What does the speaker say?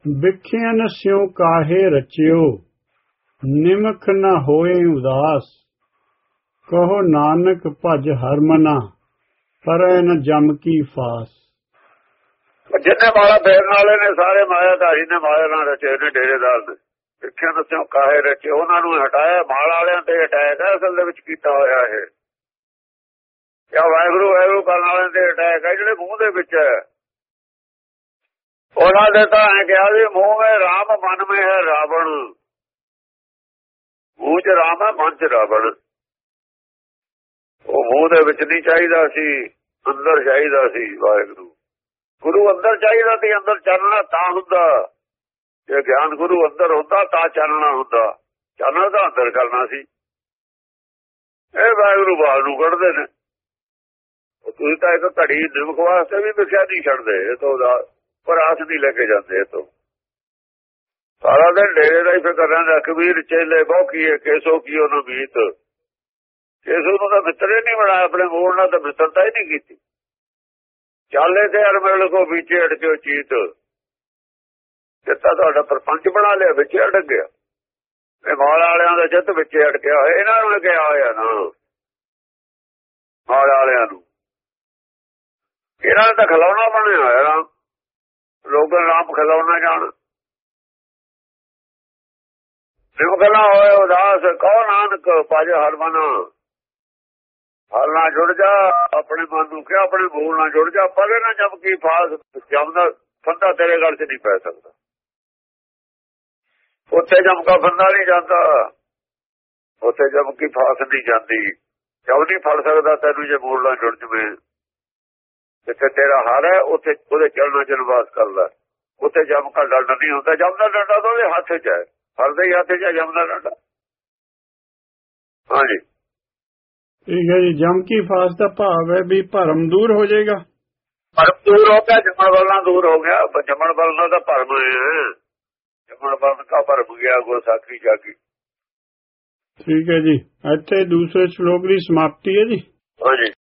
बिख्यन स्यों काहे रचियो, निमख न होए उदास। कहो नानक भज हरमना, परै न जम की फास। जिन्ने माला फेरन वाले ने सारे मायाधारी ने माया ना रचे ने, डेरेदार ने बिख्या नस्यों काहे रचे, उन्होंने हटाया। माल वालियां ते अटैक है असल दे विच कीता होया है, या वाहिगुरू वाहिगुरू करन वालियां ते अटैक है जिहड़े मूंह दे विच है। उन्होंने तो ऐ कहा भी मूंह में राम मन में है रावण, मूंह च राम है मन च रावण। वो मूंह दे विच नहीं चाहिदा सी, अंदर चाहिदा सी वाहिगुरू। गुरु अंदर चाहिदा सी, अंदर चलना तां हुंदा। जे ज्ञान गुरु अंदर हुंदा तां चलना हुंदा, चलना तां अंदर करना सी। ਇਹ ਵਾਹਿਗੁਰੂ ਬਾਹਰ ਨੂੰ ਕੱਢਦੇ ਨੇ। ਤੁਸੀਂ ਤਾਂ ਇੱਕ ਘੜੀ ਨਿਮਕ ਵਾਸਤੇ ਵੀ ਵਿਖਿਆ ਨਹੀਂ ਛੱਡਦੇ, ਇਹ ਤੋਂ ਪਰ ਆਸ ਨਹੀਂ ਲੈ ਕੇ ਜਾਂਦੇ। ਇਹ ਤੋਂ ਸਾਰਾ ਦਿਨ ਡੇਰੇ ਦਾ ਹੀ ਫਿਕਰ ਰਹਿੰਦਾ। ਕਬੀਰ ਚੇਲੇ ਬਹੁਕੀਏ ਕੇਸੋ ਕੀਓ ਨਾ ਮੀਤ, ਕੇਸੋ ਨੂੰ ਤਾਂ ਮਿੱਤਰ ਹੀ ਨਹੀਂ ਬਣਾਇਆ, ਆਪਣੇ ਮੂਲ ਨਾਲ ਤਾਂ ਮਿੱਤਰਤਾ ਹੀ ਨਹੀਂ ਕੀਤੀ। ਚਾਲੇ ਤੇ ਹਰ ਮਿਲ ਕੋ ਵਿੱਚੇ ਅਟਕਿਓ ਚੀਤ, ਜਿੱਤਾ ਤੁਹਾਡਾ ਪ੍ਰਪੰਚ ਬਣਾ ਲਿਆ ਵਿੱਚ ਅਟਕ ਗਿਆ। ਇਹ ਮਾਲ ਵਾਲਿਆਂ ਦਾ ਜਿੱਤ ਵਿੱਚ ਅਟਕਿਆ ਹੋਇਆ, ਇਹਨਾਂ ਨੂੰ ਕਿਹਾ ਹੋਇਆ ਨਾ ਮਾਲ ਵਾਲਿਆਂ ਨੂੰ। ਇਹਨਾਂ ਨੇ ਤਾਂ ਖਿਲਾਉਣਾ ਬਣਿਆ ਹੋਇਆ ਰਾਮ, ਲੋਕਾਂ ਰਾਮ ਖਿਲਾਉਣਾ ਜਾਣ। ਨਿਮਕਲਾ ਹੋਏ ਉਦਾਸ, ਕਹੋ ਨਾਨਕ ਭਜ ਹਰਮਨਾ। ਹਰ ਨਾਲ ਜੁੜ ਜਾ, ਆਪਣੇ ਮਨ ਨੂੰ ਕਿਹਾ ਆਪਣੇ ਮੂਲ ਨਾਲ ਜੁੜ ਜਾ। ਪਰੇ ਨਾ ਜਮ ਕੀ ਫਾਸ, ਜਮਦਾ ਫੰਦਾ ਤੇਰੇ ਗਲ 'ਚ ਨਹੀਂ ਪੈ ਸਕਦਾ। ਉੱਥੇ ਜਮ ਕਾ ਫੰਦਾ ਨਹੀਂ ਜਾਂਦਾ, ਉੱਥੇ ਜਮ ਕੀ ਫਾਸ ਨਹੀਂ ਜਾਂਦੀ। ਜਮ ਨਹੀਂ ਫੜ ਸਕਦਾ ਤੈਨੂੰ ਜੇ ਮੂਲ ਨਾਲ ਜੁੜ ਜਵੇਂ। ਜਿੱਥੇ ਤੇਰਾ ਹਾਰ ਹੈ ਉੱਥੇ ਉਹਦੇ ਚਲਣਾ ਚ ਨਿਵਾਸ ਕਰਦਾ। ਉੱਥੇ ਜਮ ਕਾ ਡੰਡਾ ਨਹੀਂ ਹੁੰਦਾ, ਜਮ ਦਾ ਡੰਡਾ ਤਾਂ ਉਹਦੇ ਹੱਥ 'ਚ ਹੈ, ਹਰ ਦੇ ਹੱਥ 'ਚ ਜਮ ਦਾ ਡੰਡਾ। ਹਾਂਜੀ ठीक है जी। जम की फास का भाव है भी भरम दूर हो जाएगा। ਭਰਮ ਦੂਰ ਹੋ ਗਿਆ, ਜਮਣ ਬਲਣਾ ਦੂਰ ਹੋ ਗਿਆ। ਜਮਣ ਬਲਣਾ ਦਾ ਭਰਮ ਹੈ, ਜਮਣ ਬਲਨ ਦਾ ਭਰਮ ਗਿਆ ਗੁਰਸਾਖੀ ਜਾਗੀ। ठीक है जी। ਇੱਥੇ दूसरे श्लोक की समाप्ति है जी। ਹਾਂਜੀ।